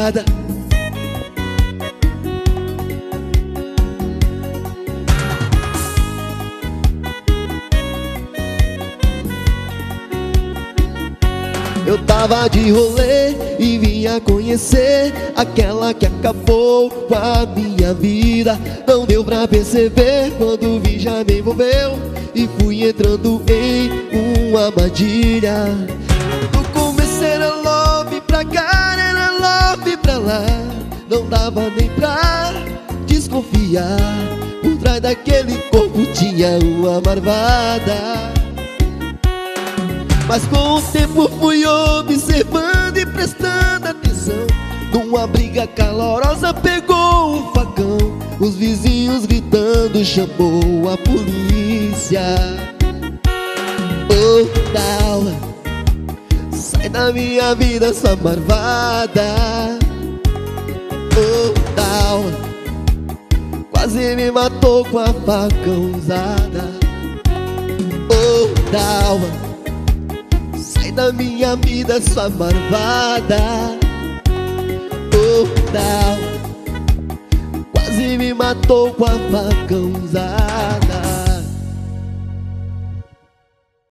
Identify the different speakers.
Speaker 1: malvada. Eu tava de rolê e vinha conhecer aquela que acabou com a minha vida. Não deu pra perceber, quando vi já me envolveu e fui entrando em uma armadilha. No começo era love pra cá, era love pra lá. Não dava nem pra desconfiar, por trás daquele corpo tinha uma marvada. Mas com o tempo fui observando e prestando atenção. Numa briga calorosa pegou um facão. Os vizinhos gritando, chamou a polícia. Oh, Dalva, sai da minha vida, sua marvada. Oh, Dalva, quase me matou com a faca usada. Oh, Dalva, sai da minha vida, sua marvada. Oh, não, quase me matou com a faca usada.